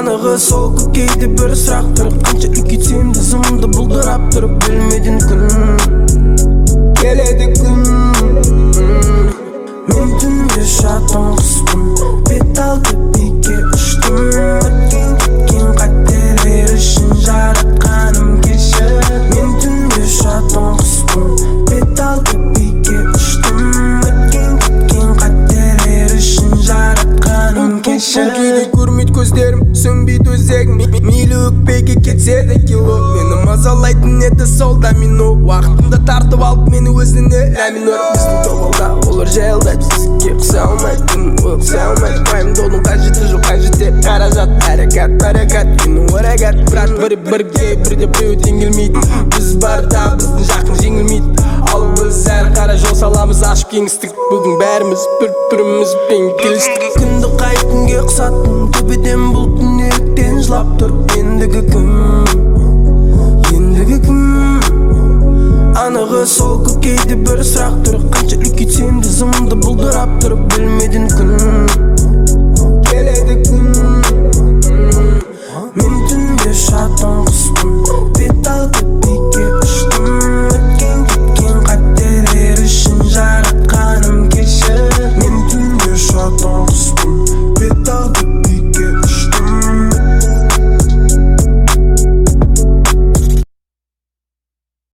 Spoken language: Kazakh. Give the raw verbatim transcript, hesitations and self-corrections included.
Анығы сол көкейде бір сұрақ тұрып, қанша үлкейтсем де зымымды бұлдырап тұрып, білмедің күн келеді күн. Мен түнде шатың құспын, бет алды бике ұштым. Өткен кеткен қателер үшін жаратқаным кешір. Мен түнде шатың құспын, бет алды бике ұштым. Өткен кеткен қателер үшін жаратқаным кешір. Бұл кейде көрмейді көздерім, сөнбейді өзегім. Мейлі өкпеге кетсе де кило, мені мазалайтын еді сол домино. Уақытымды тартып алып мені өзіне ләмин өр. Біздің тобылда олар жайылдайды, сізге құса алмайды, күн өксе алмайды. Пайымдаудың қажеті жоқ, қажетте қаражат. Әрекат, әрекат, күнің өрәгат. Бірақ бірі бірге, бірде біреу теңелмейді. Біз барда біздің жақын жеңілмейді. Ал біз әрі қара жол саламыз, ашып кеңістік. Бүгін бәріміз бір-бірімізбен келістік. Күнді қай күнге құсаттым, төбеден бұлттың неліктен жылап тұр. Ендігі кім, ендігі кім. Анығы сол көкейде бір сұрақ тұрып, қанша үлкейтсем де зымымды бұлдырап тұрып, білмедің күн